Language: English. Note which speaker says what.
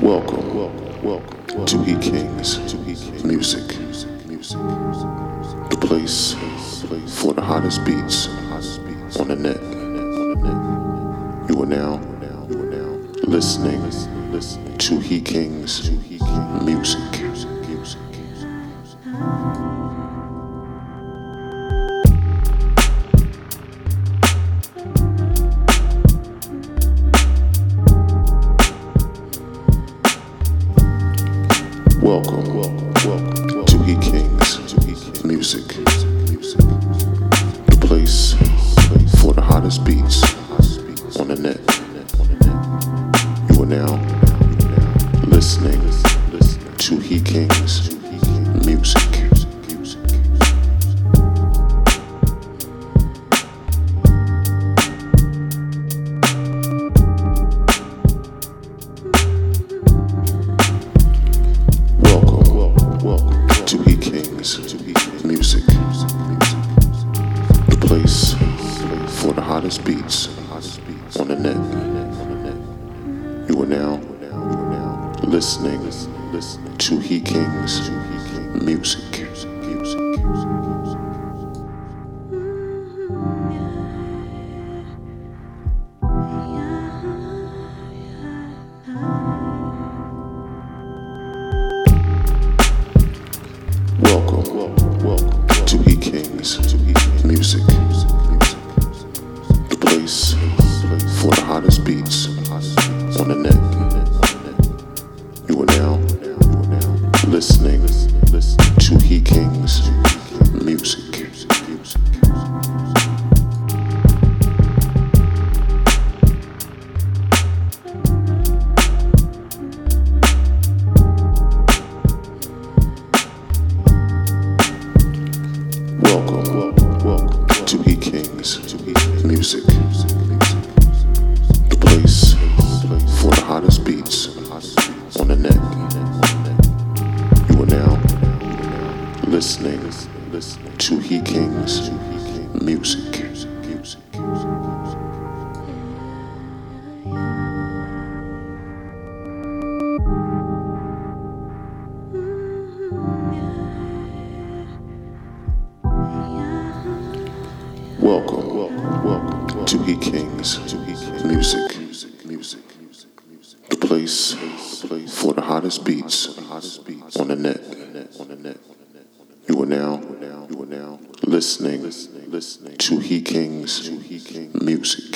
Speaker 1: Welcome to He Kings Music, the place for the hottest beats on the net. You are now listening to He Kings Music. Welcome to He Kings Music, the place for the hottest beats on the net. You are now listening to He Kings Music. Welcome to He Kings Music, the place for the hottest beats on the net. You are now listening to He Kings Music. Welcome to He Kings Music, the place for the hottest beats on the net. You are now listening to He Kings Music. Welcome to He Kings Music, the place for the hottest beats on the net. You are now listening to He Kings Music. Welcome to He Kings Music, the place for the hottest beats on the net. You are now listening to He Kings Music.